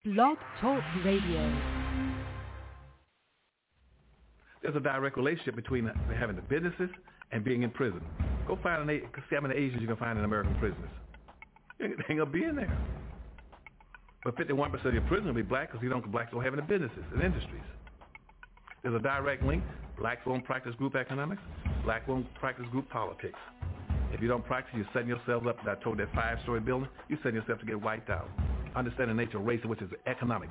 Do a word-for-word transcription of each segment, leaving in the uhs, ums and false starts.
Blog Talk Radio. There's a direct relationship between having the businesses and being in prison. Go find an seven Asians you can find in American prisons. You ain't gonna be in there. But fifty-one percent of your prison will be black because you don't blacks don't have any businesses and industries. There's a direct link. Blacks won't practice group economics. Black won't practice group politics. If you don't practice, you're setting yourself up. I told that five-story building, you're setting yourself to get wiped out. Understand the nature of race, which is economics.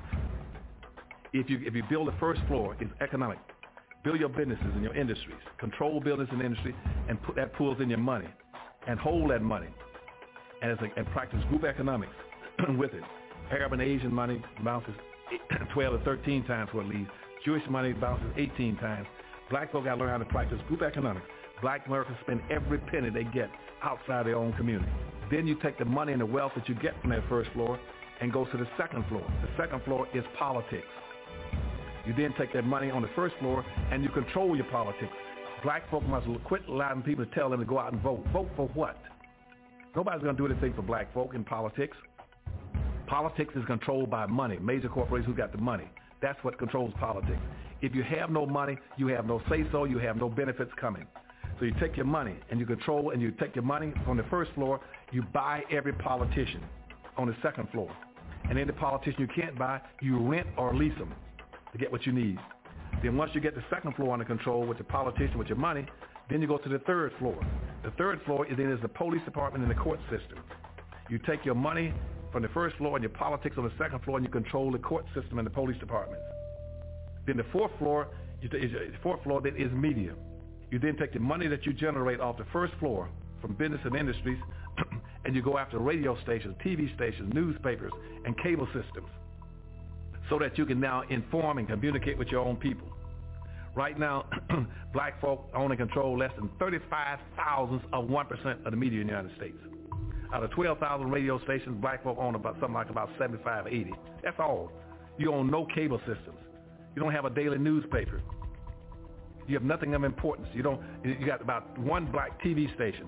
If you if you build the first floor, it's economic. Build your businesses and your industries. Control business and industry, and put that pulls in your money, and hold that money, and, as a, and practice group economics with it. Arab and Asian money bounces twelve to thirteen times what it leaves. Jewish money bounces eighteen times. Black folk got to learn how to practice group economics. Black Americans spend every penny they get outside their own community. Then you take the money and the wealth that you get from that first floor and go to the second floor. The second floor is politics. You then take that money on the first floor and you control your politics. Black folk must quit allowing people to tell them to go out and vote. Vote for what? Nobody's going to do anything for black folk in politics. Politics is controlled by money, major corporations who got the money. That's what controls politics. If you have no money, you have no say-so, you have no benefits coming. So you take your money and you control, and you take your money on the first floor, you buy every politician on the second floor. And any politician you can't buy, you rent or lease them to get what you need. Then once you get the second floor under control with your politician, with your money, then you go to the third floor. The third floor is then is the police department and the court system. You take your money from the first floor and your politics on the second floor, and you control the court system and the police department. Then the fourth floor, you t- the fourth floor then is media. You then take the money that you generate off the first floor from business and industries, and you go after radio stations, T V stations, newspapers, and cable systems, so that you can now inform and communicate with your own people. Right now, black folk own and control less than thirty-five thousandths of one percent of the media in the United States. Out of twelve thousand radio stations, black folk own about something like about seventy-five, eighty. That's all. You own no cable systems. You don't have a daily newspaper. You have nothing of importance. You don't. You got about one black T V station,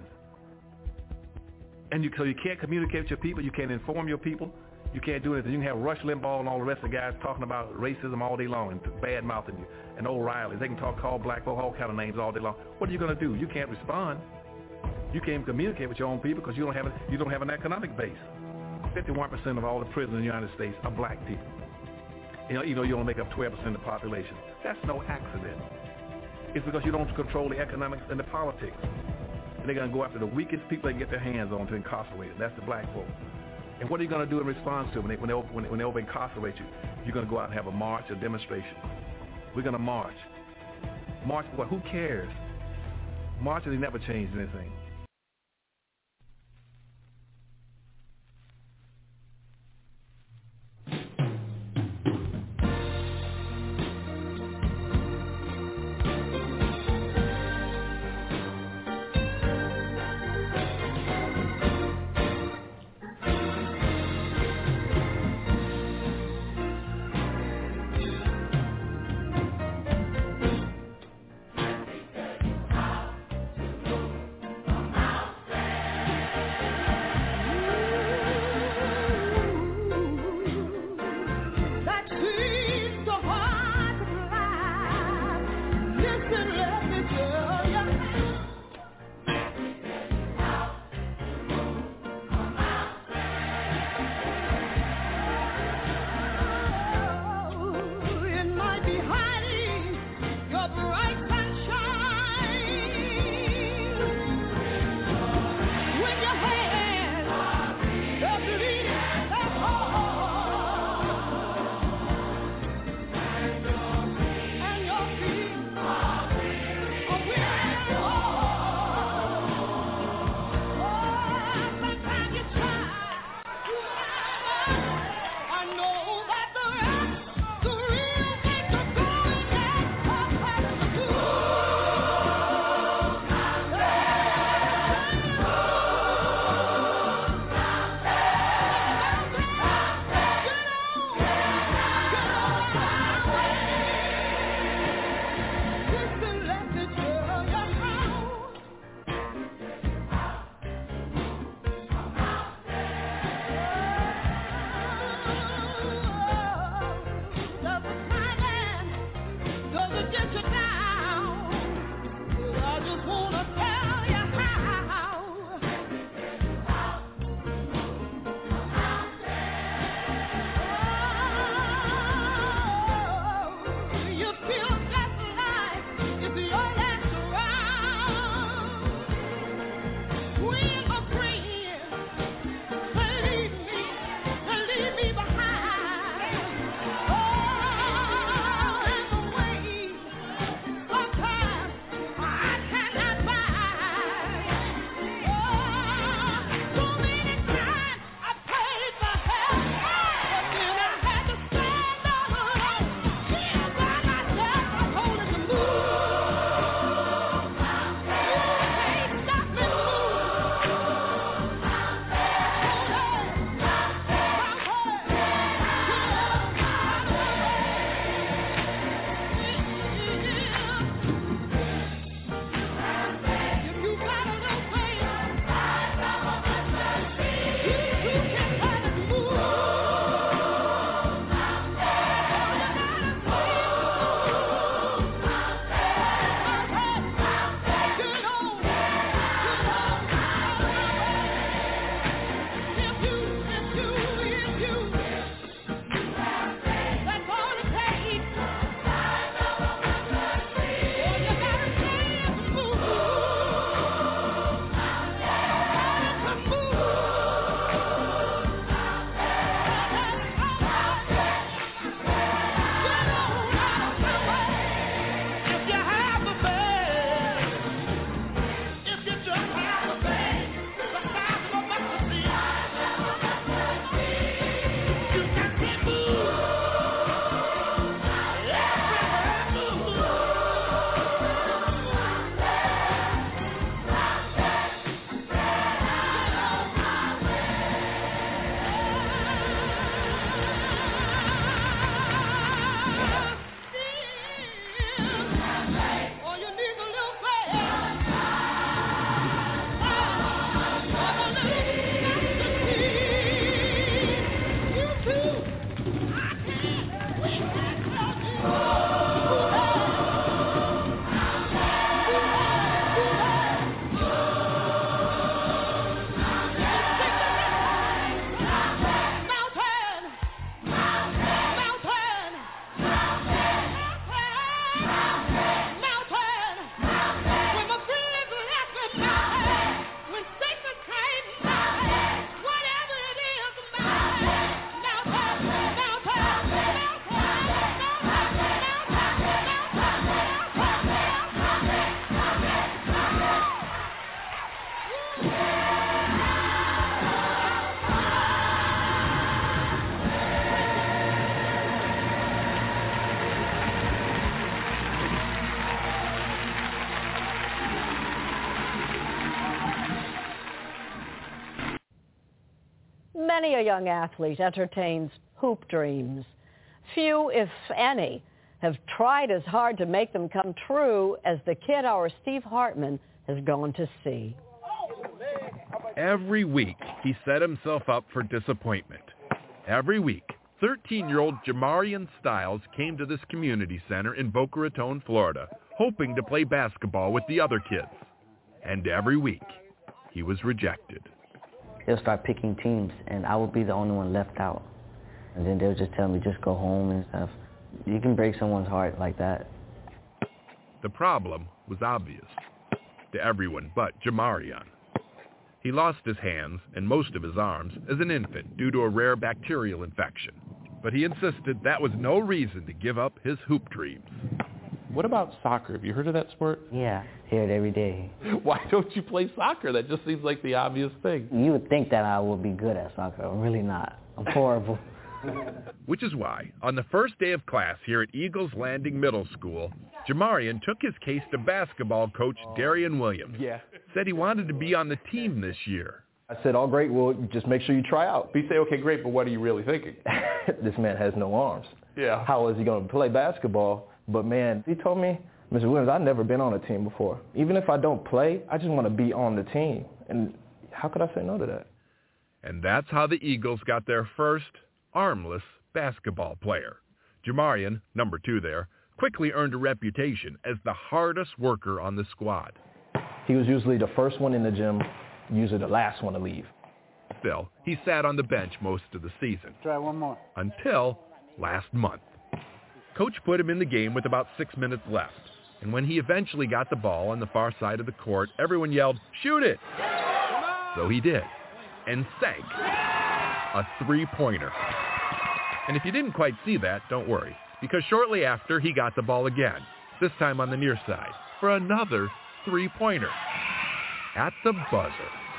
and you so you can't communicate with your people. You can't inform your people. You can't do anything. You can have Rush Limbaugh and all the rest of the guys talking about racism all day long and bad mouthing you, and O'Reilly. They can talk, call black folk all kind of names all day long. What are you going to do? You can't respond. You can't communicate with your own people because you don't have a, you don't have an economic base. fifty-one percent of all the prisoners in the United States are black people. You know, you know, you only make up twelve percent of the population. That's no accident. It's because you don't control the economics and the politics. And they're going to go after the weakest people they can get their hands on to incarcerate them. That's the black folk. And what are you going to do in response to when they, when they, when they, when they over incarcerate you? You're going to go out and have a march, a demonstration. We're going to march. March for what? Who cares? Marches, they never changed anything. Many a young athlete entertains hoop dreams. Few, if any, have tried as hard to make them come true as the kid our Steve Hartman has gone to see. Every week, he set himself up for disappointment. Every week, thirteen-year-old Jamarian Styles came to this community center in Boca Raton, Florida, hoping to play basketball with the other kids. And every week, he was rejected. They'll start picking teams, and I would be the only one left out. And then they'll just tell me, just go home and stuff. You can break someone's heart like that. The problem was obvious to everyone but Jamarian. He lost his hands and most of his arms as an infant due to a rare bacterial infection. But he insisted that was no reason to give up his hoop dreams. What about soccer? Have you heard of that sport? Yeah, hear it every day. Why don't you play soccer? That just seems like the obvious thing. You would think that I would be good at soccer. I'm really not. I'm horrible. Which is why, on the first day of class here at Eagles Landing Middle School, Jamarian took his case to basketball coach Darian Williams. Yeah. Said he wanted to be on the team this year. I said, oh, great, well, just make sure you try out. But you say, okay, great, but what are you really thinking? This man has no arms. Yeah. How is he going to play basketball? But, man, he told me, Mister Williams, I've never been on a team before. Even if I don't play, I just want to be on the team. And how could I say no to that? And that's how the Eagles got their first armless basketball player. Jamarian, number two there, quickly earned a reputation as the hardest worker on the squad. He was usually the first one in the gym, usually the last one to leave. Still, he sat on the bench most of the season. Try one more. Until last month. Coach put him in the game with about six minutes left. And when he eventually got the ball on the far side of the court, everyone yelled, "Shoot it!" So he did. And sank a three-pointer. And if you didn't quite see that, don't worry, because shortly after he got the ball again, this time on the near side, for another three-pointer. At the buzzer.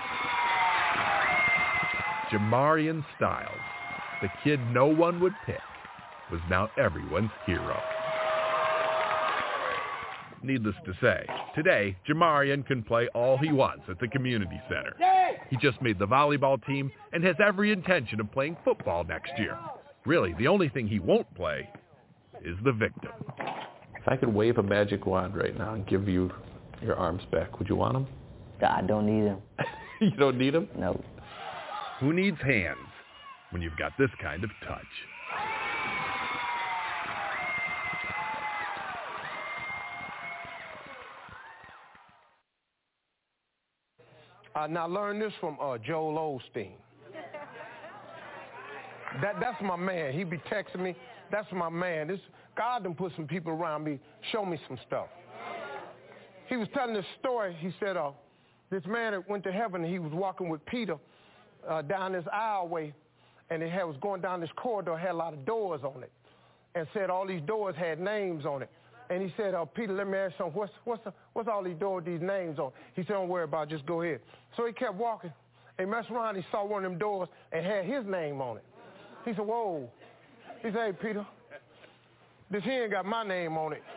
Jamarian Styles, the kid no one would pick, was now everyone's hero. Needless to say, today, Jamarian can play all he wants at the community center. He just made the volleyball team and has every intention of playing football next year. Really, the only thing he won't play is the victim. If I could wave a magic wand right now and give you your arms back, would you want them? I don't need them. You don't need them? No. Who needs hands when you've got this kind of touch? Uh, now learn this from uh, Joel Osteen. That, that's my man. He be texting me. That's my man. This God done put some people around me, show me some stuff. He was telling this story. He said, uh, this man that went to heaven, he was walking with Peter uh, down this aisleway, and it had, was going down this corridor, had a lot of doors on it, and said all these doors had names on it. And he said, uh, Peter, let me ask you something. What's, what's, the, what's all these doors, these names on? He said, don't worry about it. Just go ahead. So he kept walking. He messed around. He saw one of them doors and had his name on it. He said, whoa. He said, hey, Peter, this here ain't got my name on it.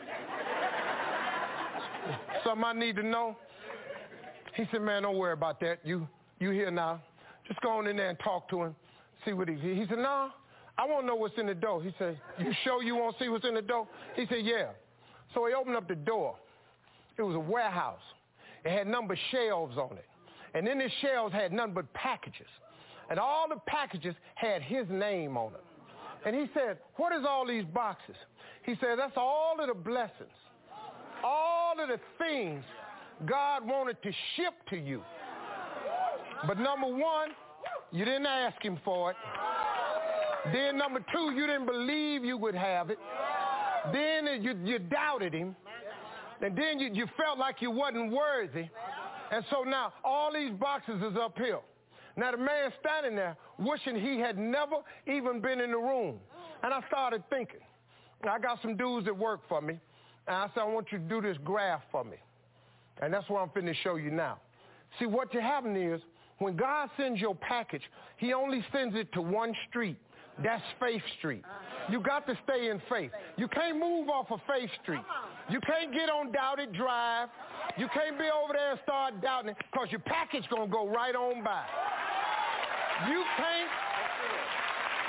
Something I need to know? He said, man, don't worry about that. You you here now. Just go on in there and talk to him, see what he He said, no, I want to know what's in the door. He said, you sure you want to see what's in the door? He said, yeah. So he opened up the door. It was a warehouse. It had numbered shelves on it. And in the shelves had none but packages. And all the packages had his name on them. And he said, what is all these boxes? He said, that's all of the blessings, all of the things God wanted to ship to you. But number one, you didn't ask him for it. Then number two, you didn't believe you would have it. Then you, you doubted him. And then you, you felt like you wasn't worthy. And so now all these boxes is up here. Now the man standing there wishing he had never even been in the room. And I started thinking, I got some dudes that work for me. And I said, I want you to do this graph for me. And that's what I'm finna show you now. See, what you happen is, when God sends your package, he only sends it to one street. That's Faith Street. You got to stay in faith. You can't move off of Faith Street. You can't get on Doubted Drive. You can't be over there and start doubting it, because your package going to go right on by. You can't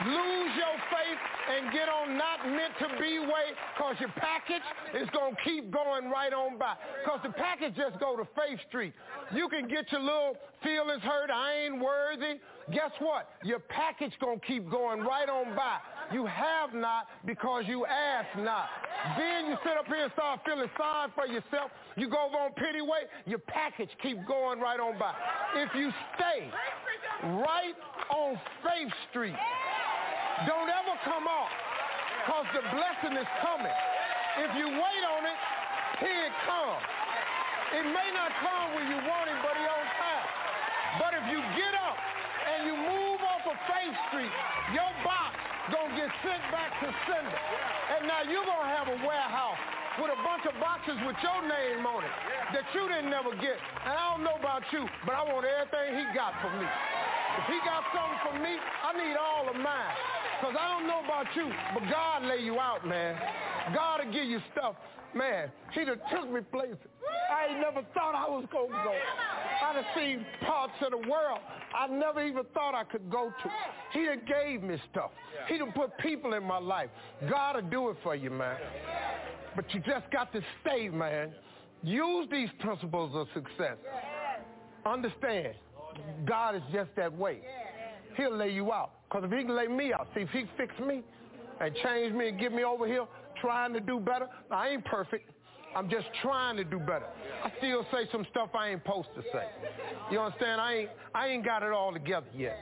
lose your faith and get on not meant to be way, because your package is going to keep going right on by. Because the package just go to Faith Street. You can get your little feelings hurt, I ain't worthy. Guess what? Your package going to keep going right on by. You have not because you ask not. Then you sit up here and start feeling sorry for yourself. You go over on pity way, your package keep going right on by. If you stay right on Faith Street, don't ever come off, because the blessing is coming. If you wait on it, here it comes. It may not come when you want it, but it's on time. But if you get up and you move off of Faith Street, your box gonna get sent back to sender. And now you're gonna have a warehouse with a bunch of boxes with your name on it that you didn't never get. And I don't know about you, but I want everything he got for me. If he got something for me, I need all of mine. Because I don't know about you, but God lay you out, man. God will give you stuff. Man, he done took me places I ain't never thought I was going to go. I done seen parts of the world I never even thought I could go to. He done gave me stuff. He done put people in my life. God will do it for you, man. But you just got to stay, man. Use these principles of success. Understand, God is just that way. He'll lay you out. Because if he can lay me out, see, if he fix me and change me and get me over here trying to do better, I ain't perfect. I'm just trying to do better. I still say some stuff I ain't supposed to say. You understand? I ain't, I ain't got it all together yet.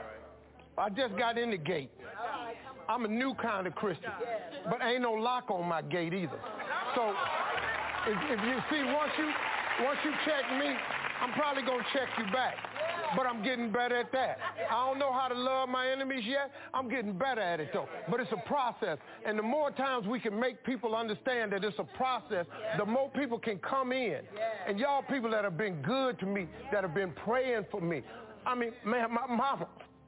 I just got in the gate. I'm a new kind of Christian, but ain't no lock on my gate either. So if, if you see, once you, once you check me, I'm probably going to check you back. But I'm getting better at that. I don't know how to love my enemies yet. I'm getting better at it, though. But it's a process. And the more times we can make people understand that it's a process, the more people can come in. And y'all people that have been good to me, that have been praying for me. I mean, man, my mama,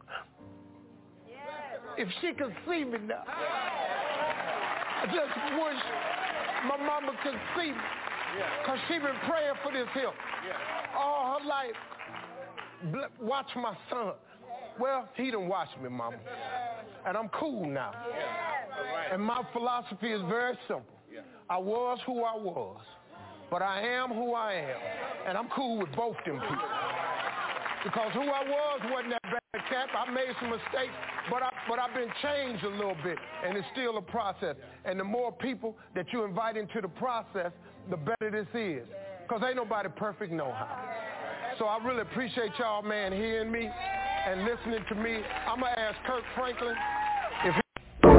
if she could see me now, I just wish my mama could see me. Because she been praying for this here all her life. Watch my son. Well, he done watched me, mama. And I'm cool now. And my philosophy is very simple. I was who I was, but I am who I am. And I'm cool with both them people. Because who I was wasn't that bad cat. I made some mistakes, but, I, but I've been changed a little bit, and it's still a process. And the more people that you invite into the process, the better this is. Because ain't nobody perfect no how. So I really appreciate y'all, man, hearing me and listening to me. I'm going to ask Kirk Franklin if he...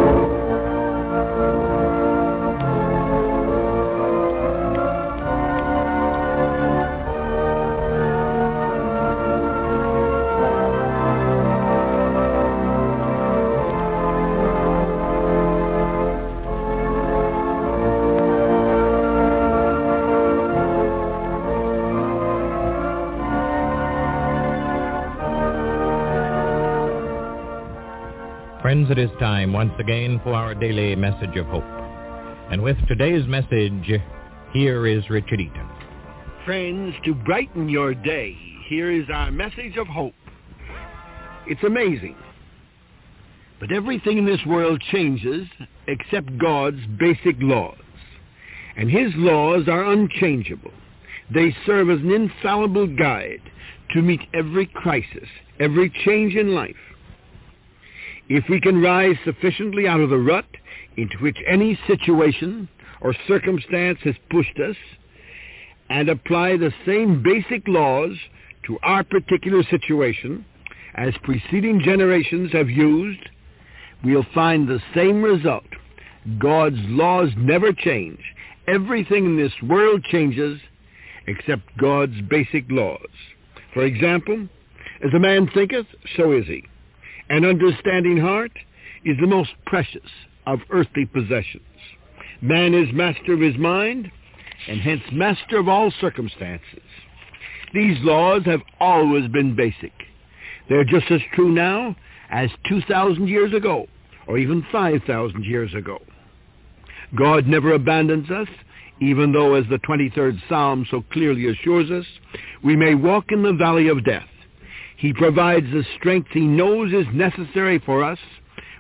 Friends, it is time once again for our daily message of hope. And with today's message, here is Richard Eaton. Friends, to brighten your day, here is our message of hope. It's amazing, but everything in this world changes except God's basic laws. And his laws are unchangeable. They serve as an infallible guide to meet every crisis, every change in life. If we can rise sufficiently out of the rut into which any situation or circumstance has pushed us and apply the same basic laws to our particular situation as preceding generations have used, we'll find the same result. God's laws never change. Everything in this world changes except God's basic laws. For example, as a man thinketh, so is he. An understanding heart is the most precious of earthly possessions. Man is master of his mind, and hence master of all circumstances. These laws have always been basic. They're just as true now as two thousand years ago, or even five thousand years ago. God never abandons us, even though, as the twenty-third Psalm so clearly assures us, we may walk in the valley of death. He provides the strength he knows is necessary for us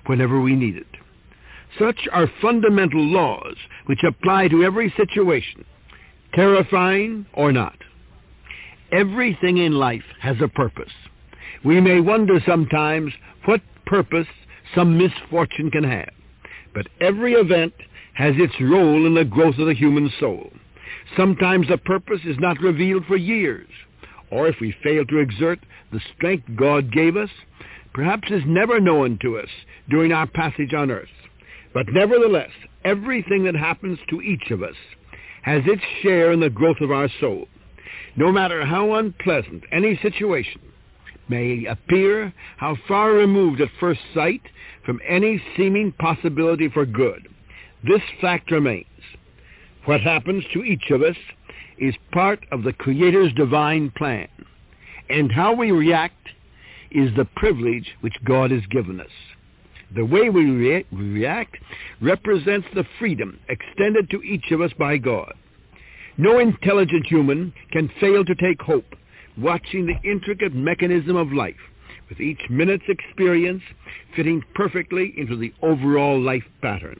whenever we need it. Such are fundamental laws which apply to every situation, terrifying or not. Everything in life has a purpose. We may wonder sometimes what purpose some misfortune can have, but every event has its role in the growth of the human soul. Sometimes the purpose is not revealed for years, or if we fail to exert the strength God gave us, perhaps is never known to us during our passage on earth. But nevertheless, everything that happens to each of us has its share in the growth of our soul. No matter how unpleasant any situation may appear, how far removed at first sight from any seeming possibility for good, this fact remains. What happens to each of us is part of the Creator's divine plan, and how we react is the privilege which God has given us. The way we rea- react represents the freedom extended to each of us by God. No intelligent human can fail to take hope, watching the intricate mechanism of life, with each minute's experience fitting perfectly into the overall life pattern.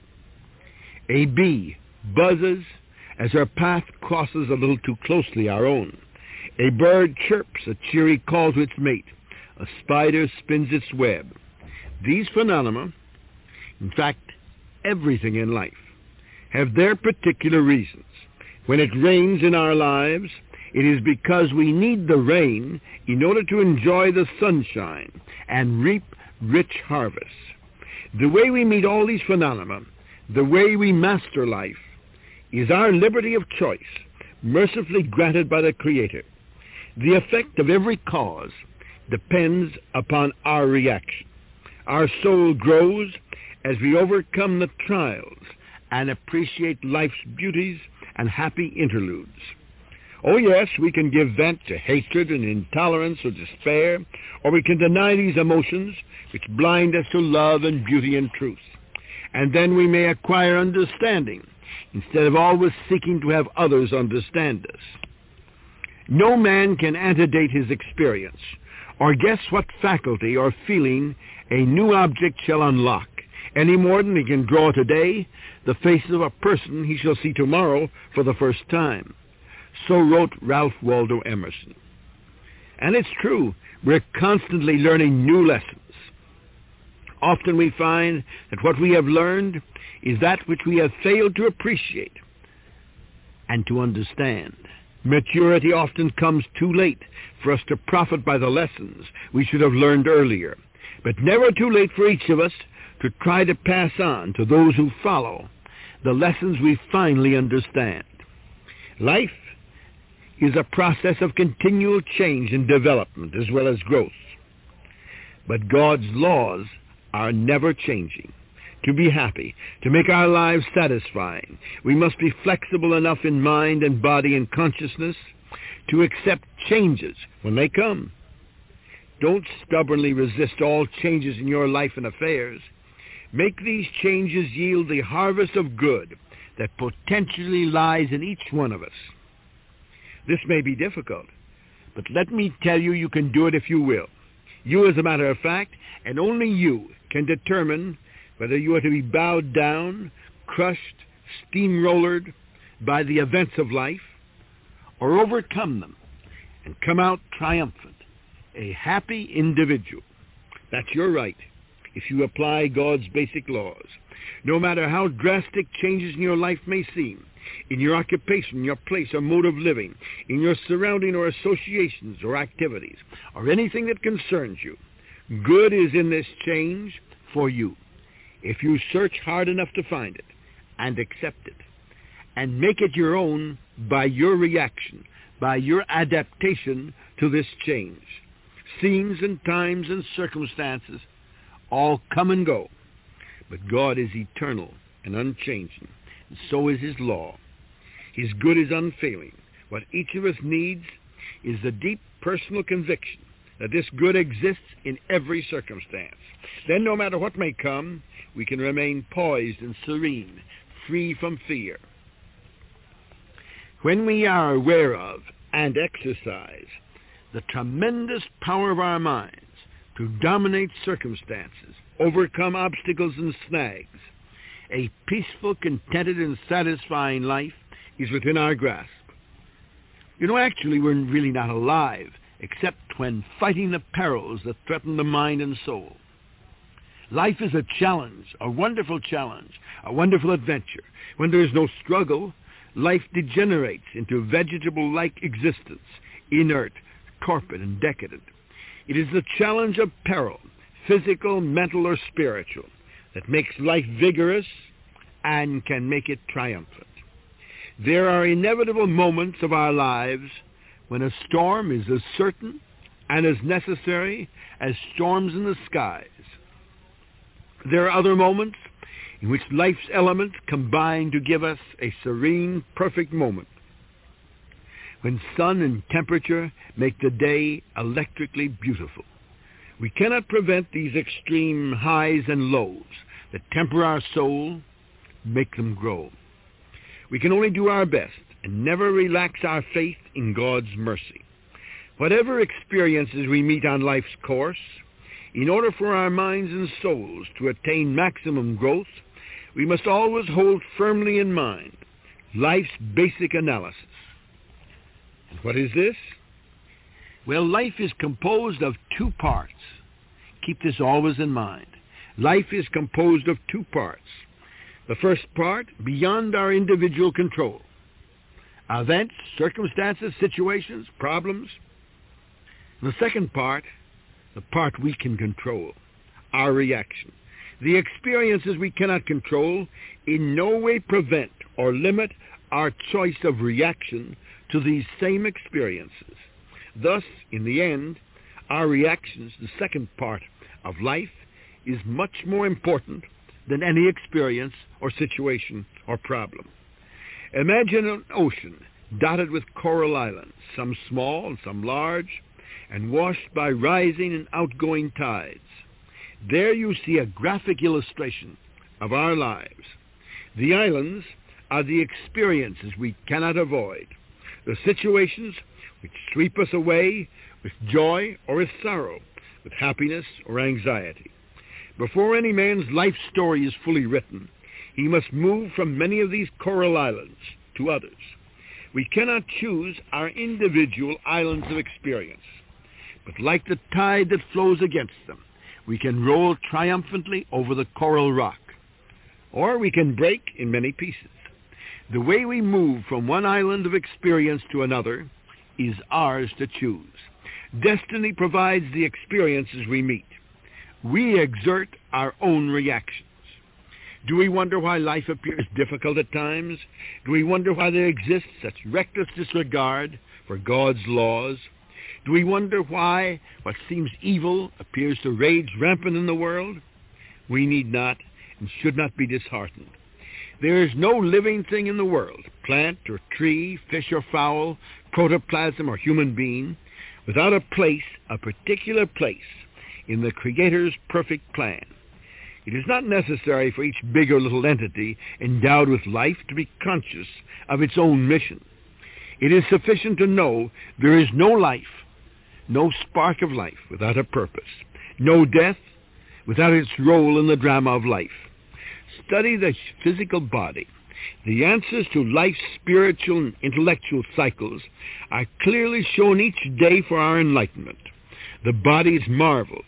A bee buzzes as her path crosses a little too closely our own. A bird chirps a cheery call to its mate. A spider spins its web. These phenomena, in fact, everything in life, have their particular reasons. When it rains in our lives, it is because we need the rain in order to enjoy the sunshine and reap rich harvests. The way we meet all these phenomena, the way we master life, is our liberty of choice, mercifully granted by the Creator. The effect of every cause depends upon our reaction. Our soul grows as we overcome the trials and appreciate life's beauties and happy interludes. Oh yes, we can give vent to hatred and intolerance or despair, or we can deny these emotions which blind us to love and beauty and truth. And then we may acquire understanding instead of always seeking to have others understand us. No man can antedate his experience or guess what faculty or feeling a new object shall unlock, any more than he can draw today the face of a person he shall see tomorrow for the first time. So wrote Ralph Waldo Emerson. And it's true, we're constantly learning new lessons. Often we find that what we have learned is that which we have failed to appreciate and to understand. Maturity often comes too late for us to profit by the lessons we should have learned earlier, but never too late for each of us to try to pass on to those who follow the lessons we finally understand. Life is a process of continual change and development as well as growth. But God's laws are never changing. To be happy, to make our lives satisfying, we must be flexible enough in mind and body and consciousness to accept changes when they come. Don't stubbornly resist all changes in your life and affairs. Make these changes yield the harvest of good that potentially lies in each one of us. This may be difficult, but let me tell you, you can do it if you will. You, as a matter of fact, and only you, can determine whether you are to be bowed down, crushed, steamrollered by the events of life, or overcome them and come out triumphant, a happy individual. That's your right if you apply God's basic laws. No matter how drastic changes in your life may seem, in your occupation, your place or mode of living, in your surrounding or associations or activities, or anything that concerns you, good is in this change for you, if you search hard enough to find it and accept it and make it your own by your reaction, by your adaptation to this change. Scenes and times and circumstances all come and go, but God is eternal and unchanging, and so is his law. His good is unfailing. What each of us needs is the deep personal conviction that this good exists in every circumstance. Then no matter what may come, we can remain poised and serene, free from fear. When we are aware of and exercise the tremendous power of our minds to dominate circumstances, overcome obstacles and snags. A peaceful, contented, and satisfying life is within our grasp. You know, actually, we're really not alive, except when fighting the perils that threaten the mind and soul. Life is a challenge, a wonderful challenge, a wonderful adventure. When there is no struggle, life degenerates into vegetable-like existence, inert, corporate, and decadent. It is the challenge of peril, physical, mental, or spiritual, that makes life vigorous and can make it triumphant. There are inevitable moments of our lives when a storm is as certain and as necessary as storms in the skies. There are other moments in which life's elements combine to give us a serene, perfect moment, when sun and temperature make the day electrically beautiful. We cannot prevent these extreme highs and lows that temper our soul, make them grow. We can only do our best and never relax our faith in God's mercy. Whatever experiences we meet on life's course, in order for our minds and souls to attain maximum growth, we must always hold firmly in mind life's basic analysis. And what is this? Well, life is composed of two parts. Keep this always in mind. Life is composed of two parts. The first part, beyond our individual control. Events, circumstances, situations, problems. And the second part, the part we can control, our reaction. The experiences we cannot control in no way prevent or limit our choice of reaction to these same experiences. Thus, in the end, our reactions, the second part of life, is much more important than any experience or situation or problem. Imagine an ocean dotted with coral islands, some small and some large, and washed by rising and outgoing tides. There you see a graphic illustration of our lives. The islands are the experiences we cannot avoid, the situations which sweep us away with joy or with sorrow, with happiness or anxiety. Before any man's life story is fully written, he must move from many of these coral islands to others. We cannot choose our individual islands of experience, but like the tide that flows against them, we can roll triumphantly over the coral rock, or we can break in many pieces. The way we move from one island of experience to another is ours to choose. Destiny provides the experiences we meet. We exert our own reactions. Do we wonder why life appears difficult at times? Do we wonder why there exists such reckless disregard for God's laws? Do we wonder why what seems evil appears to rage rampant in the world? We need not and should not be disheartened. There is no living thing in the world, plant or tree, fish or fowl, protoplasm or human being, without a place, a particular place, in the Creator's perfect plan. It is not necessary for each big or little entity endowed with life to be conscious of its own mission. It is sufficient to know there is no life, no spark of life without a purpose, no death without its role in the drama of life. Study the physical body. The answers to life's spiritual and intellectual cycles are clearly shown each day for our enlightenment. The body's marvels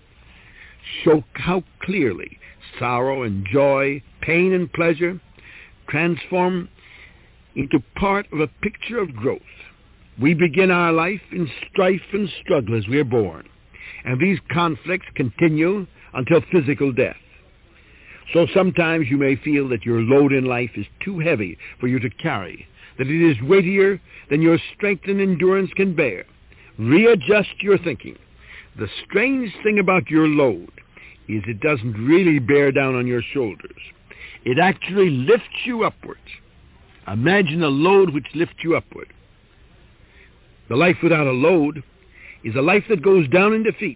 show how clearly sorrow and joy, pain and pleasure transform into part of a picture of growth. We begin our life in strife and struggle as we are born, and these conflicts continue until physical death. So sometimes you may feel that your load in life is too heavy for you to carry, that it is weightier than your strength and endurance can bear. Readjust your thinking. The strange thing about your load is it doesn't really bear down on your shoulders. It actually lifts you upwards. Imagine a load which lifts you upward. The life without a load is a life that goes down in defeat.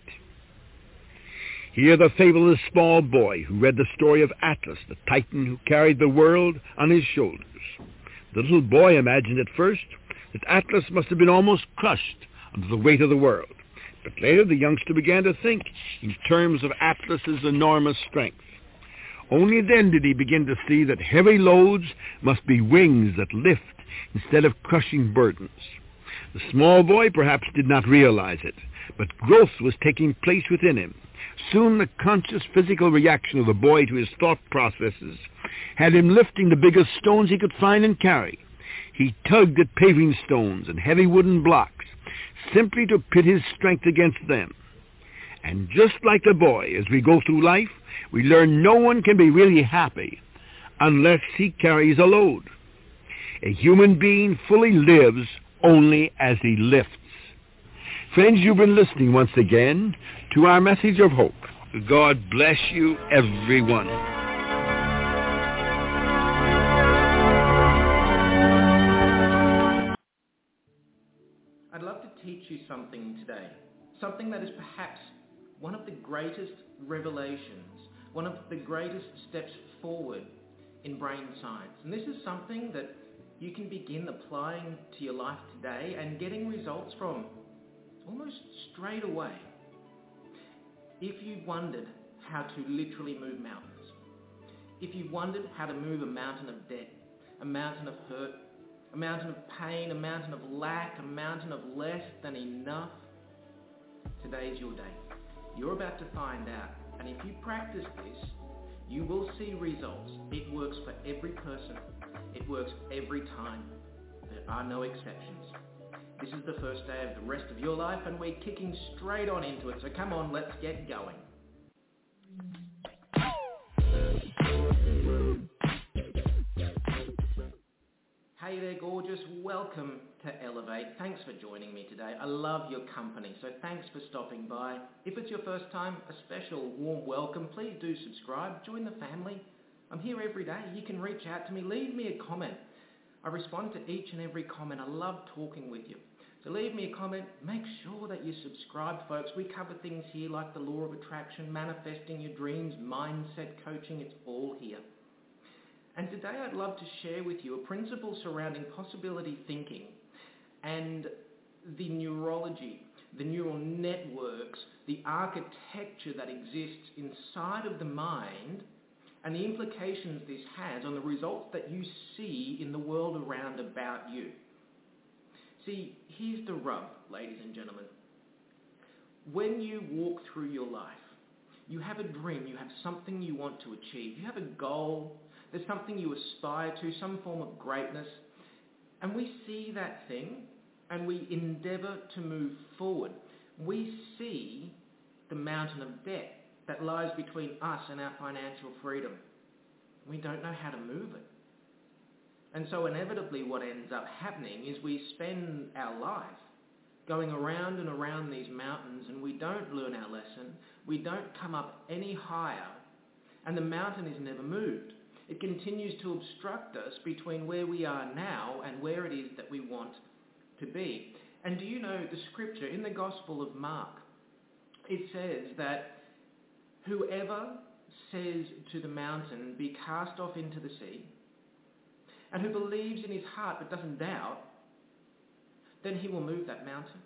Hear the fable of the small boy who read the story of Atlas, the titan who carried the world on his shoulders. The little boy imagined at first that Atlas must have been almost crushed under the weight of the world. But later the youngster began to think in terms of Atlas's enormous strength. Only then did he begin to see that heavy loads must be wings that lift instead of crushing burdens. The small boy perhaps did not realize it, but growth was taking place within him. Soon the conscious physical reaction of the boy to his thought processes had him lifting the biggest stones he could find and carry. He tugged at paving stones and heavy wooden blocks, simply to pit his strength against them. And just like the boy, as we go through life, we learn no one can be really happy unless he carries a load. A human being fully lives only as he lifts. Friends, you've been listening once again to our message of hope. God bless you, everyone. I'd love to teach you something today, something that is perhaps one of the greatest revelations, one of the greatest steps forward in brain science. And this is something that you can begin applying to your life today and getting results from almost straight away. If you wondered how to literally move mountains, if you wondered how to move a mountain of debt, a mountain of hurt, a mountain of pain, a mountain of lack, a mountain of less than enough, today is your day. You're about to find out, and if you practice this, you will see results. It works for every person. It works every time. There are no exceptions. This is the first day of the rest of your life, and we're kicking straight on into it. So come on, let's get going. Hey there, gorgeous. Welcome to Elevate. Thanks for joining me today. I love your company, so thanks for stopping by. If it's your first time, a special warm welcome. Please do subscribe. Join the family. I'm here every day. You can reach out to me. Leave me a comment. I respond to each and every comment. I love talking with you. So leave me a comment. Make sure that you subscribe, folks. We cover things here like the law of attraction, manifesting your dreams, mindset coaching. It's all here. And today I'd love to share with you a principle surrounding possibility thinking and the neurology, the neural networks, the architecture that exists inside of the mind and the implications this has on the results that you see in the world around about you. See, here's the rub, ladies and gentlemen. When you walk through your life, you have a dream, you have something you want to achieve, you have a goal, there's something you aspire to, some form of greatness, and we see that thing and we endeavor to move forward. We see the mountain of debt that lies between us and our financial freedom. We don't know how to move it. And so inevitably what ends up happening is we spend our life going around and around these mountains and we don't learn our lesson, we don't come up any higher, and the mountain is never moved. It continues to obstruct us between where we are now and where it is that we want to be. And do you know the scripture in the Gospel of Mark, it says that whoever says to the mountain, be cast off into the sea, and who believes in his heart but doesn't doubt, then he will move that mountain.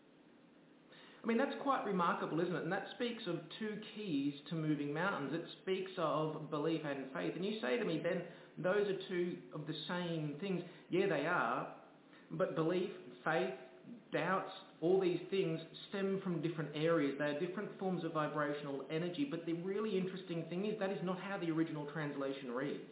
I mean, that's quite remarkable, isn't it? And that speaks of two keys to moving mountains. It speaks of belief and faith. And you say to me, Ben, those are two of the same things. Yeah, they are. But belief, faith, doubts, all these things stem from different areas. They are different forms of vibrational energy. But the really interesting thing is that is not how the original translation reads.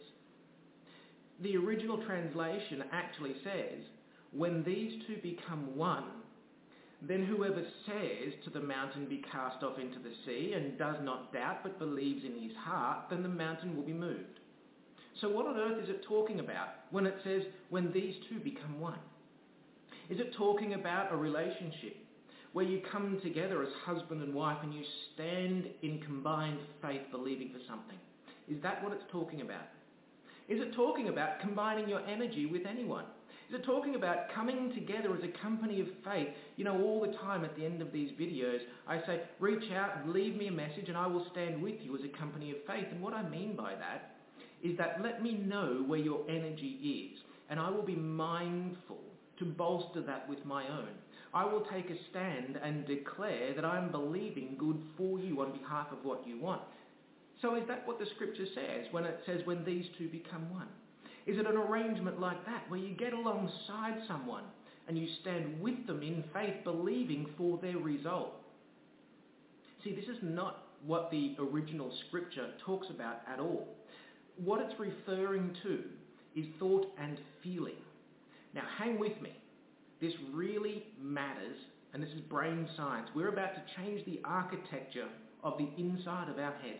The original translation actually says, when these two become one, then whoever says to the mountain, be cast off into the sea, and does not doubt but believes in his heart, then the mountain will be moved. So what on earth is it talking about when it says, when these two become one? Is it talking about a relationship where you come together as husband and wife and you stand in combined faith believing for something? Is that what it's talking about? Is it talking about combining your energy with anyone? Is it talking about coming together as a company of faith? You know, all the time at the end of these videos, I say, reach out and leave me a message and I will stand with you as a company of faith. And what I mean by that is that let me know where your energy is, and I will be mindful to bolster that with my own. I will take a stand and declare that I'm believing good for you on behalf of what you want. So is that what the scripture says when it says when these two become one? Is it an arrangement like that where you get alongside someone and you stand with them in faith, believing for their result? See, this is not what the original scripture talks about at all. What it's referring to is thought and feeling. Now, hang with me. This really matters, and this is brain science. We're about to change the architecture of the inside of our head.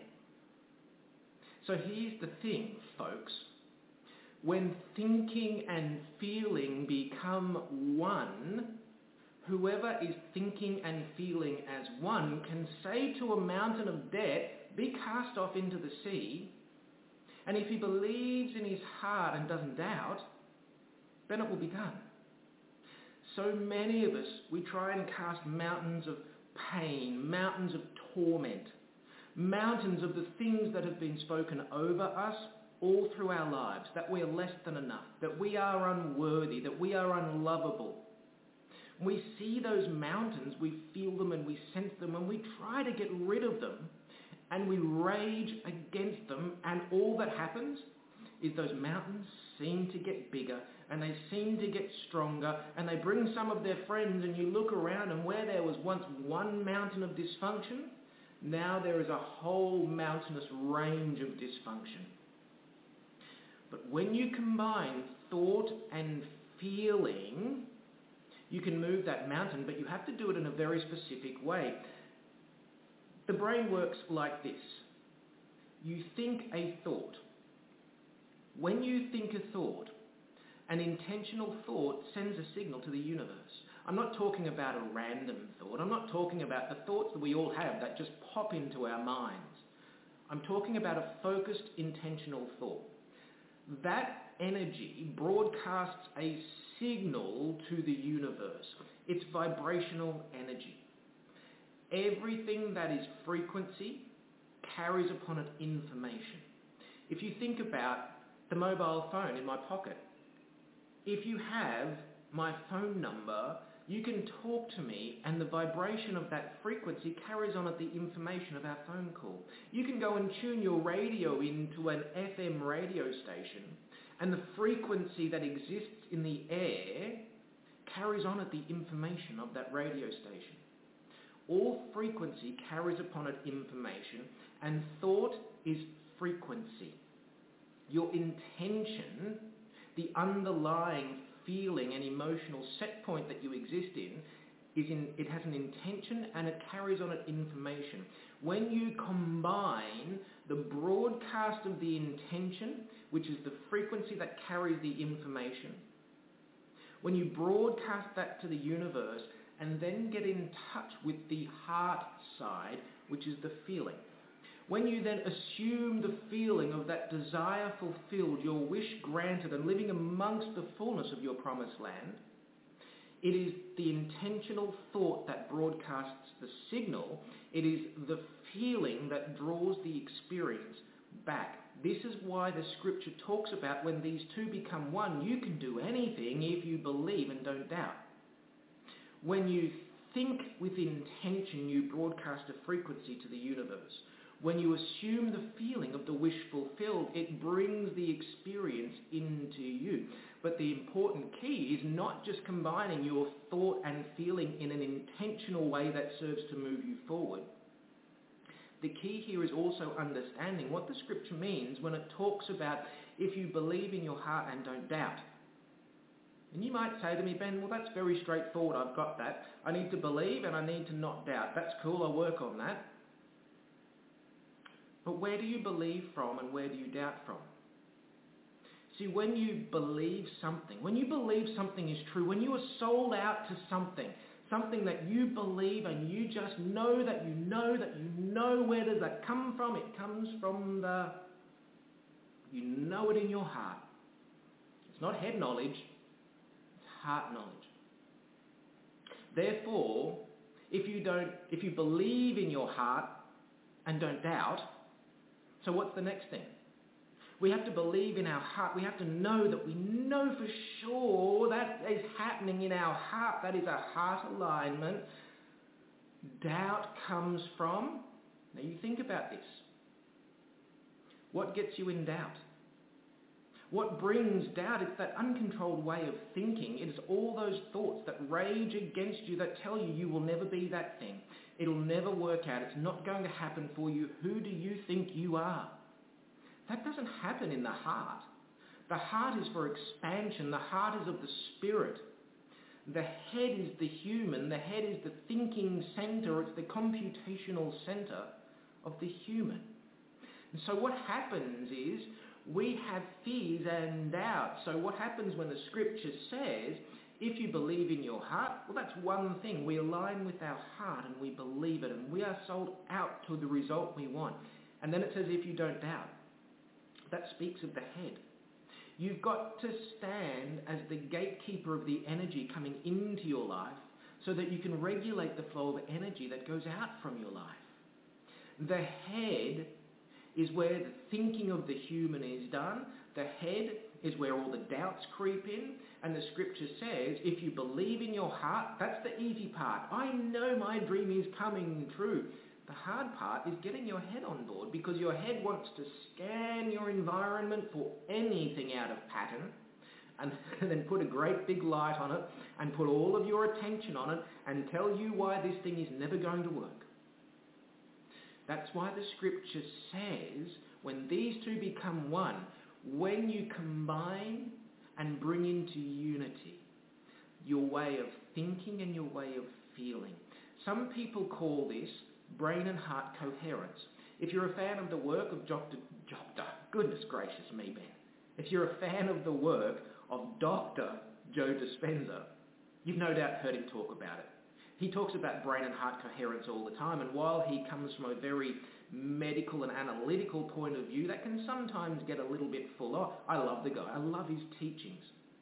So here's the thing, folks. When thinking and feeling become one, whoever is thinking and feeling as one can say to a mountain of debt, be cast off into the sea, and if he believes in his heart and doesn't doubt, then it will be done. So many of us, we try and cast mountains of pain, mountains of torment, mountains of the things that have been spoken over us all through our lives, that we are less than enough, that we are unworthy, that we are unlovable. We see those mountains, we feel them and we sense them, and we try to get rid of them, and we rage against them, and all that happens is those mountains seem to get bigger, and they seem to get stronger, and they bring some of their friends, and you look around, and where there was once one mountain of dysfunction, now there is a whole mountainous range of dysfunction. But when you combine thought and feeling, you can move that mountain, but you have to do it in a very specific way. The brain works like this. You think a thought. When you think a thought, an intentional thought sends a signal to the universe. I'm not talking about a random thought. I'm not talking about the thoughts that we all have that just pop into our minds. I'm talking about a focused, intentional thought. That energy broadcasts a signal to the universe. It's vibrational energy. Everything that is frequency carries upon it information. If you think about the mobile phone in my pocket, if you have my phone number, you can talk to me, and the vibration of that frequency carries on it the information of our phone call. You can go and tune your radio into an F M radio station, and the frequency that exists in the air carries on it the information of that radio station. All frequency carries upon it information, and thought is frequency. Your intention, the underlying feeling and emotional set point that you exist in, is in, it has an intention and it carries on it information. When you combine the broadcast of the intention, which is the frequency that carries the information, when you broadcast that to the universe and then get in touch with the heart side, which is the feeling, when you then assume the feeling of that desire fulfilled, your wish granted, and living amongst the fullness of your promised land, it is the intentional thought that broadcasts the signal. It is the feeling that draws the experience back. This is why the scripture talks about when these two become one, you can do anything if you believe and don't doubt. When you think with intention, you broadcast a frequency to the universe. When you assume the feeling of the wish fulfilled, it brings the experience into you. But the important key is not just combining your thought and feeling in an intentional way that serves to move you forward. The key here is also understanding what the scripture means when it talks about if you believe in your heart and don't doubt. And you might say to me, Ben, well, that's very straightforward. I've got that. I need to believe and I need to not doubt. That's cool. I'll work on that. But where do you believe from and where do you doubt from? See, when you believe something, when you believe something is true, when you are sold out to something, something that you believe and you just know that you know that you know, where does that come from? It comes from the, you know it in your heart. It's not head knowledge, it's heart knowledge. Therefore, if you don't, if you believe in your heart and don't doubt, so what's the next thing? We have to believe in our heart. We have to know that we know for sure that is happening in our heart. That is a heart alignment. Doubt comes from, now you think about this. What gets you in doubt? What brings doubt? It's that uncontrolled way of thinking. It is all those thoughts that rage against you, that tell you you will never be that thing. It'll never work out. It's not going to happen for you. Who do you think you are? That doesn't happen in the heart. The heart is for expansion. The heart is of the spirit. The head is the human. The head is the thinking center. It's the computational center of the human. And so what happens is we have fears and doubts. So what happens when the scripture says, if you believe in your heart, well, that's one thing. We align with our heart and we believe it, and we are sold out to the result we want. And then it says, if you don't doubt. That speaks of the head. You've got to stand as the gatekeeper of the energy coming into your life so that you can regulate the flow of energy that goes out from your life. The head is where the thinking of the human is done. The head is where all the doubts creep in. And the scripture says, if you believe in your heart, that's the easy part. I know my dream is coming true. The hard part is getting your head on board, because your head wants to scan your environment for anything out of pattern and then put a great big light on it and put all of your attention on it and tell you why this thing is never going to work. That's why the scripture says when these two become one, when you combine and bring into unity your way of thinking and your way of feeling. Some people call this brain and heart coherence. If you're a fan of the work of Doctor Doctor, goodness gracious me, Ben. If you're a fan of the work of Doctor Joe Dispenza, you've no doubt heard him talk about it. He talks about brain and heart coherence all the time, and while he comes from a very medical and analytical point of view, that can sometimes get a little bit full on. I love the guy. I love his teachings.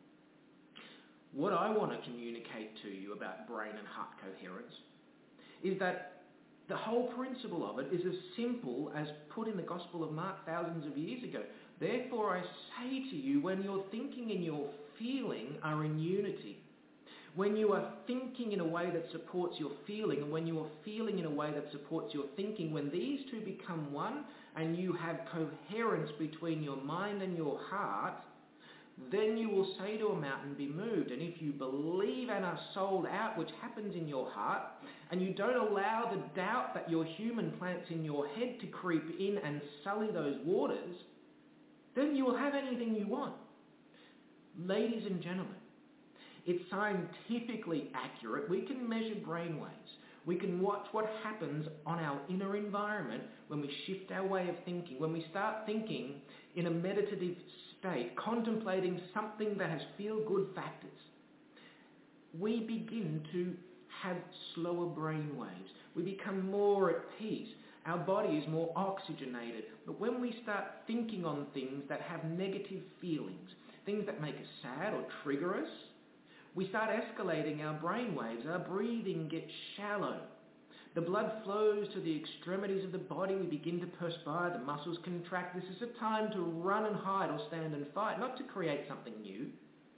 What I want to communicate to you about brain and heart coherence is that the whole principle of it is as simple as put in the Gospel of Mark thousands of years ago. Therefore I say to you, when your thinking and your feeling are in unity, when you are thinking in a way that supports your feeling, and when you are feeling in a way that supports your thinking, when these two become one and you have coherence between your mind and your heart, then you will say to a mountain, be moved. And if you believe and are sold out, which happens in your heart, and you don't allow the doubt that your human plants in your head to creep in and sully those waters, then you will have anything you want. Ladies and gentlemen, it's scientifically accurate. We can measure brainwaves. We can watch what happens on our inner environment when we shift our way of thinking, when we start thinking in a meditative state, contemplating something that has feel-good factors. We begin to have slower brain waves. We become more at peace. Our body is more oxygenated. But when we start thinking on things that have negative feelings, things that make us sad or trigger us, we start escalating our brain waves. Our breathing gets shallow. The blood flows to the extremities of the body. We begin to perspire. The muscles contract. This is a time to run and hide or stand and fight, not to create something new.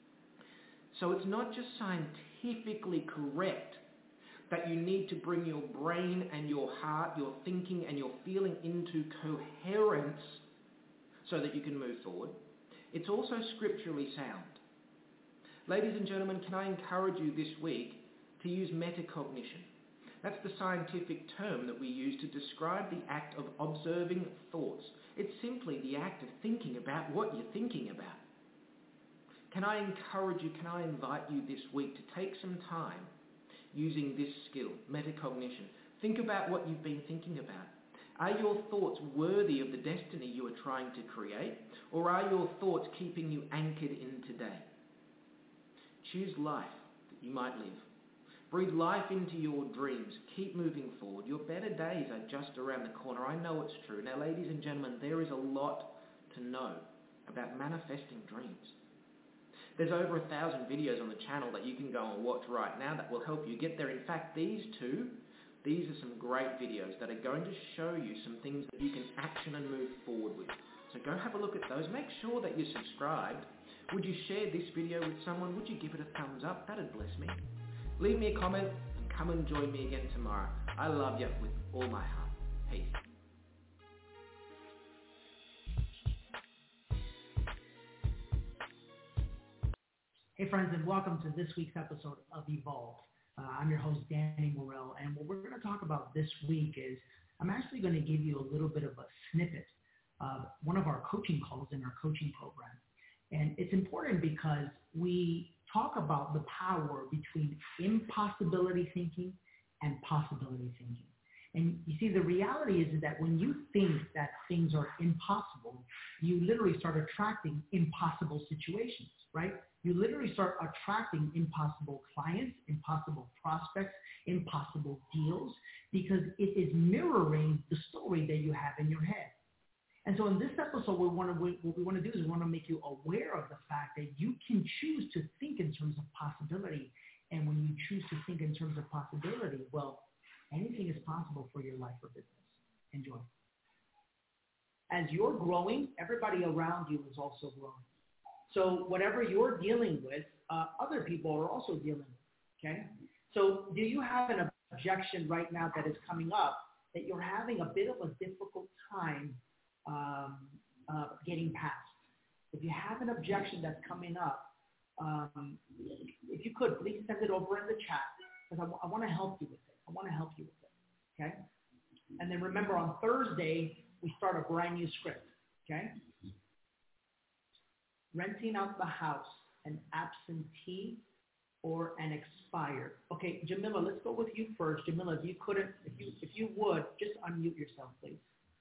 So it's not just scientifically correct that you need to bring your brain and your heart, your thinking and your feeling into coherence so that you can move forward. It's also scripturally sound. Ladies and gentlemen, can I encourage you this week to use metacognition? That's the scientific term that we use to describe the act of observing thoughts. It's simply the act of thinking about what you're thinking about. Can I encourage you, can I invite you this week to take some time using this skill, metacognition? Think about what you've been thinking about. Are your thoughts worthy of the destiny you are trying to create, or are your thoughts keeping you anchored in today? Choose life that you might live. Breathe life into your dreams. Keep moving forward. Your better days are just around the corner. I know it's true. Now, ladies and gentlemen, there is a lot to know about manifesting dreams. There's over a thousand videos on the channel that you can go and watch right now that will help you get there. In fact, these two, these are some great videos that are going to show you some things that you can action and move forward with. So go have a look at those. Make sure that you're subscribed. Would you share this video with someone? Would you give it a thumbs up? That'd bless me. Leave me a comment and come and join me again tomorrow. I love you with all my heart. Peace. Hey friends, and welcome to this week's episode of Evolve. Uh, I'm your host, Danny Morell, and what we're going to talk about this week is I'm actually going to give you a little bit of a snippet of one of our coaching calls in our coaching program. And it's important because we talk about the power between impossibility thinking and possibility thinking. And you see, the reality is that when you think that things are impossible, you literally start attracting impossible situations, right? You literally start attracting impossible clients, impossible prospects, impossible deals, because it is mirroring the story that you have in your head. And so in this episode, we want to, what we want to do is we want to make you aware of the fact that you can choose to think in terms of possibility. And when you choose to think in terms of possibility, well, anything is possible for your life or business. Enjoy. As you're growing, everybody around you is also growing. So whatever you're dealing with, uh, other people are also dealing with, okay? So do you have an objection right now that is coming up that you're having a bit of a difficult time um, uh, getting past? If you have an objection that's coming up, um, if you could, please send it over in the chat, because I, w- I want to help you with it. I want to help you with it, okay? And then remember, on Thursday, we start a brand new script, okay? Renting out the house, an absentee or an expired. Okay, Jamila, let's go with you first. Jamila, if you couldn't, if you if you would, just unmute yourself, please.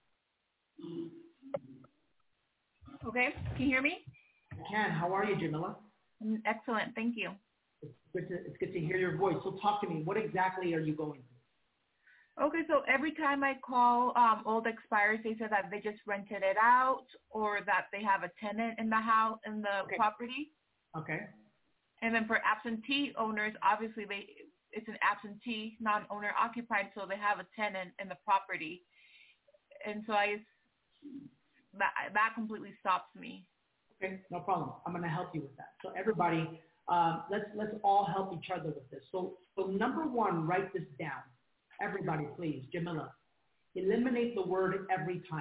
Okay, can you hear me? I can. How are you, Jamila? Excellent, thank you. It's good to it's good to hear your voice. So talk to me. What exactly are you going through? Okay, so every time I call um, old expireds, they say that they just rented it out or that they have a tenant in the house, in the okay. property. Okay. And then for absentee owners, obviously they it's an absentee, non-owner occupied, so they have a tenant in the property. And so I that that completely stops me. Okay, no problem. I'm going to help you with that. So everybody, um, let's let's all help each other with this. So so number one, write this down. Everybody, please, Jamila, eliminate the word every time.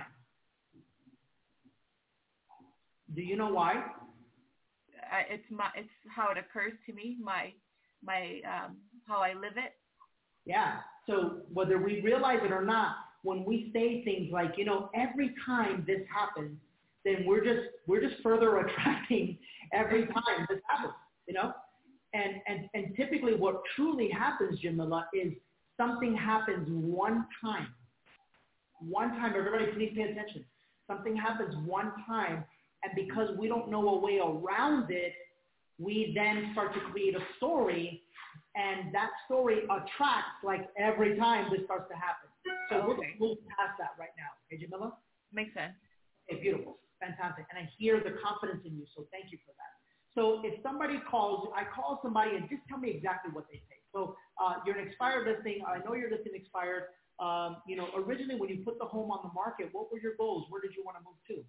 Do you know why? Uh, it's my it's how it occurs to me, my my um, how I live it. Yeah. So whether we realize it or not, when we say things like, you know, every time this happens, then we're just we're just further attracting every time this happens, you know? And and and typically what truly happens, Jamila, is something happens one time. One time, everybody please pay attention. Something happens one time, and because we don't know a way around it, we then start to create a story, and that story attracts like every time this starts to happen. So okay. We're going to move past that right now. Okay, Jamila? Makes sense. Okay, beautiful. Fantastic. And I hear the confidence in you, so thank you for that. So if somebody calls, I call somebody and just tell me exactly what they say. So uh, you're an expired listing. I know you're listing expired. Um, you know, originally when you put the home on the market, what were your goals? Where did you want to move to?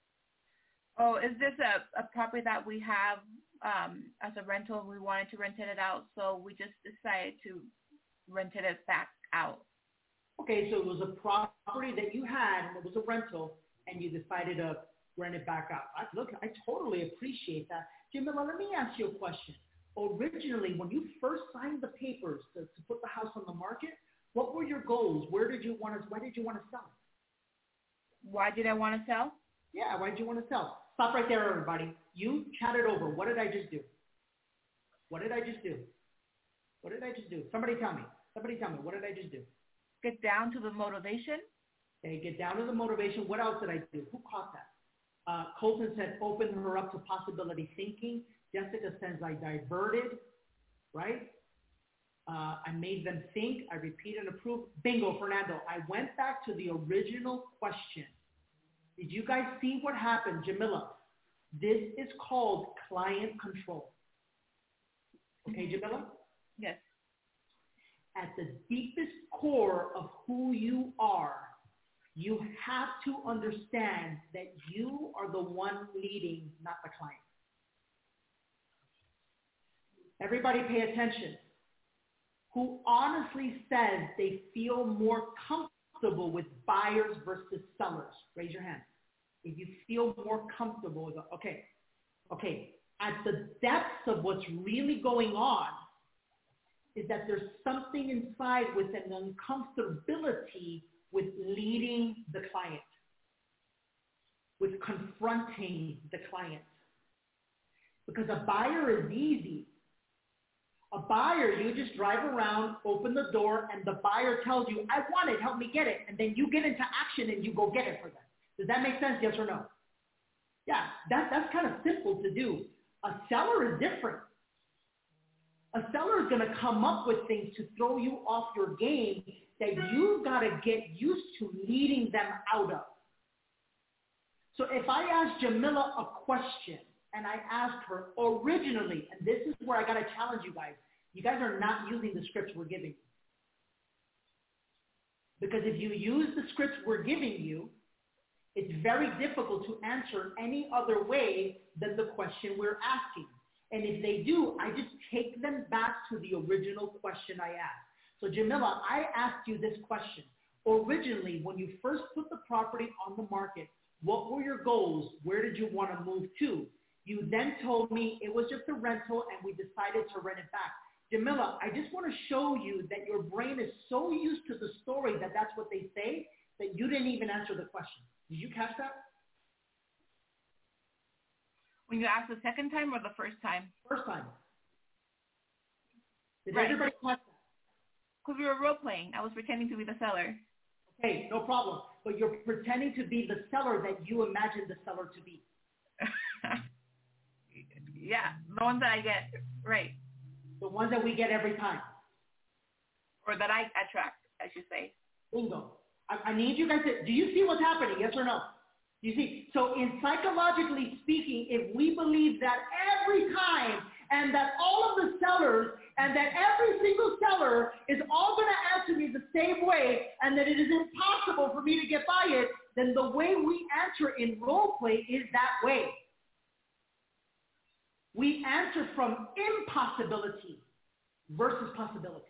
Oh, is this a, a property that we have um, as a rental? We wanted to rent it out, so we just decided to rent it back out. Okay, so it was a property that you had, and it was a rental, and you decided to rent it back out. I, look, I totally appreciate that. Jamila, let me ask you a question. Originally, when you first signed the papers to, to put the house on the market, what were your goals? Where did you want to, why did you want to sell it? Why did I want to sell? Yeah, why did you want to sell? Stop right there, everybody. You chatted over. What did I just do? What did I just do? What did I just do? Somebody tell me. Somebody tell me. What did I just do? Get down to the motivation. Okay, get down to the motivation. What else did I do? Who caught that? Uh, Colton said, open her up to possibility thinking. Jessica says, I diverted, right? Uh, I made them think. I repeat and approve. Bingo, Fernando. I went back to the original question. Did you guys see what happened? Jamila, this is called client control. Okay, Jamila? Yes. At the deepest core of who you are, You have to understand that you are the one leading, not the client. Everybody pay attention. Who honestly says they feel more comfortable with buyers versus sellers? Raise your hand. If you feel more comfortable with, okay, okay, at the depths of what's really going on is that there's something inside with an uncomfortability with leading the client, with confronting the client. Because a buyer is easy. A buyer, you just drive around, open the door, and the buyer tells you, I want it, help me get it. And then you get into action and you go get it for them. Does that make sense, yes or no? Yeah, that, that's kind of simple to do. A seller is different. A seller is going to come up with things to throw you off your game that you've got to get used to leading them out of. So if I ask Jamila a question, and I asked her originally, and this is where I got to challenge you guys. You guys are not using the scripts we're giving you. Because if you use the scripts we're giving you, it's very difficult to answer any other way than the question we're asking. And if they do, I just take them back to the original question I asked. So Jamila, I asked you this question. Originally, when you first put the property on the market, what were your goals? Where did you want to move to? You then told me it was just a rental and we decided to rent it back. Jamila, I just want to show you that your brain is so used to the story that that's what they say that you didn't even answer the question. Did you catch that? When you asked the second time or the first time? First time. Did right. everybody catch that? Because we were role playing. I was pretending to be the seller. Okay, no problem. But you're pretending to be the seller that you imagined the seller to be. Yeah, the ones that I get, right. The ones that we get every time. Or that I attract, I should say. Bingo. I, I need you guys to, do you see what's happening, yes or no? You see, so in psychologically speaking, if we believe that every time and that all of the sellers and that every single seller is all going to answer me the same way and that it is impossible for me to get by it, then the way we answer in role play is that way. We answer from impossibility versus possibility.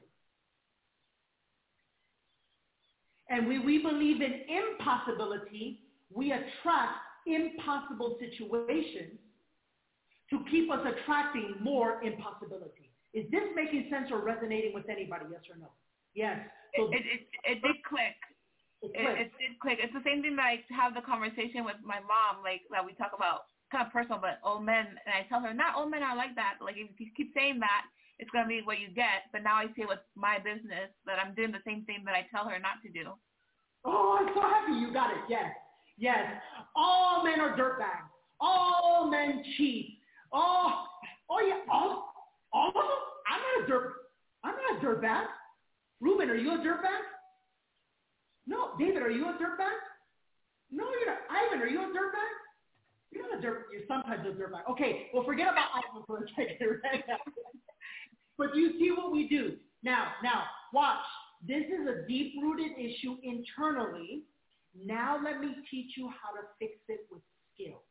And when we believe in impossibility, we attract impossible situations to keep us attracting more impossibility. Is this making sense or resonating with anybody, yes or no? Yes. So it, it, it, it did click. It, it, it did click. It's the same thing that I have the conversation with my mom, like that we talk about, kind of personal, but old men, and I tell her, not old men are like that. Like, if you keep saying that, it's going to be what you get. But now I see with my business that I'm doing the same thing that I tell her not to do. Oh, I'm so happy you got it. Yes. Yes. All men are dirtbags. All men cheat. Oh, oh yeah. All, all of them? I'm not a dirt. I'm not a dirtbag. Ruben, are you a dirtbag? No. David, are you a dirtbag? No, you're not. Ivan, are you a dirtbag? You're not a dirt. You're sometimes a dirtbag. Okay. Well, forget about Ivan for a second right now. But you see what we do now. Now, watch. This is a deep-rooted issue internally. Now let me teach you how to fix it with skill.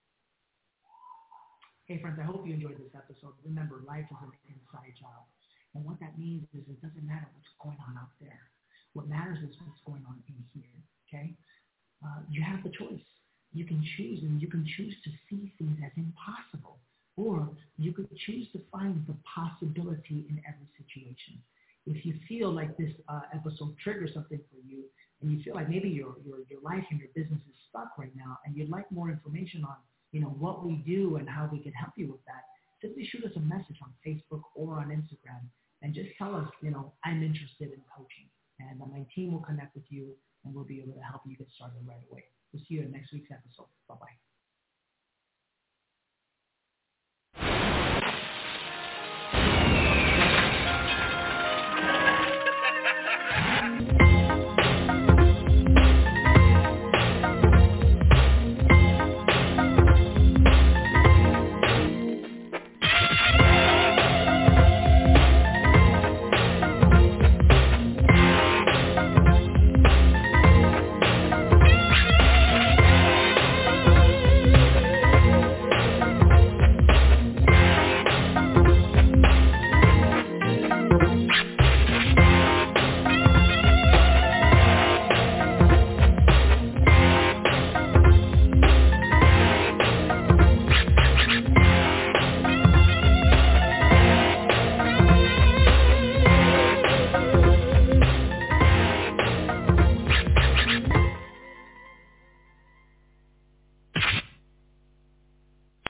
Hey, friends, I hope you enjoyed this episode. Remember, life is an inside job. And what that means is it doesn't matter what's going on out there. What matters is what's going on in here, okay? Uh, you have the choice. You can choose, and you can choose to see things as impossible. Or you could choose to find the possibility in every situation. If you feel like this uh, episode triggers something for you, and you feel like maybe your, your your life and your business is stuck right now, and you'd like more information on, you know, what we do and how we can help you with that, simply shoot us a message on Facebook or on Instagram, and just tell us, you know, I'm interested in coaching, and uh, my team will connect with you, and we'll be able to help you get started right away. We'll see you in next week's episode. Bye bye.